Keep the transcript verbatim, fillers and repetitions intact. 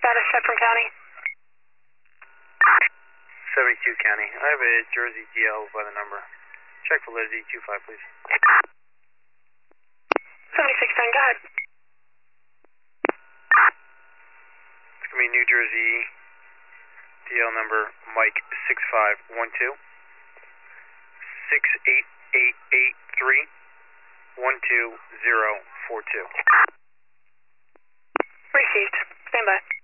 status check from county. seventy-two county. I have a Jersey D L by the number. Check validity, two five, please. seventy-six ten, go ahead. It's going to be New Jersey D L number Mike six five one two six eight eight eight three one two zero four two. Received. Stand by.